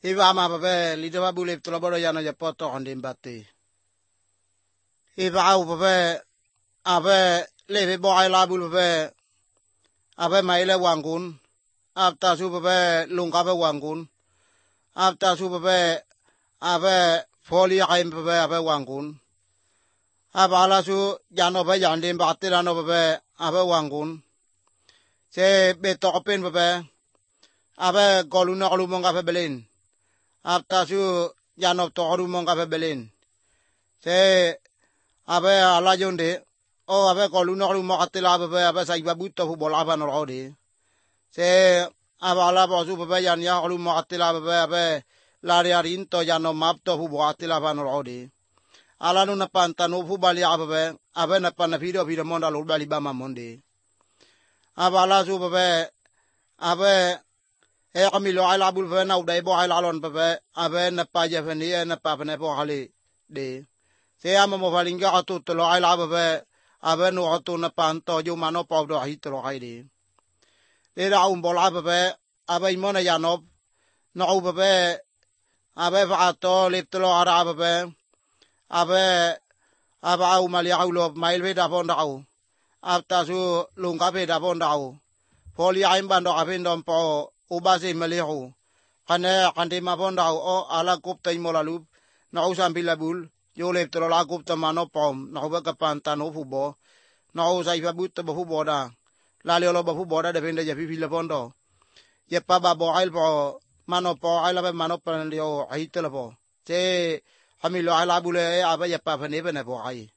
Iba ma babe little bullet to Laborana Yapoto on the Batti. Iba au babe abe leve boy labul babe abe maile wangun after super lungabe wangun after super abe foli aim babe abe wangun abala su jano ba jandim batirano babe abe wangun se betopin babe abe goluna lumonga babe belin after su jano toru monga babe belin se abe ala jonde o abe goluna lumonga tila babe abe sa ibabuto fu bolaba no rodi se abala bosu babe jan ya lumonga tila babe abe lariarin to jano mapto fu boatila ba no rodi ala nu na pantano fu bali abe na pana video monda lo bali ba mamonde abala su babe abe kamilo ala bul fe na udai bo ala lon babe abe na pa je fe ni na pa ne bo hali de se ama mo falinga atu to lo ala babe abe no atu na panto ju mano pa do hi to haide le ra un bola babe abe imona yanop no babe abe fa to le to lo ara babe abe au mali au lo mail ve da bon dau afta su lunga ve da bon dau foli aim bando abe ndom po ubase malihu kane kande ma bon dau o ala kup tai molalup na usam bilabul yo le to la kup to mano pom na ba ka pantano fubo na usai fa but bo fubo da la le lo bo fubo da depende je fi le bondo ye pa ba bo ail bo mano po ail ba mano pan yo ai te lo bo se hamilo ala bule aba ye pa fa ne bo ai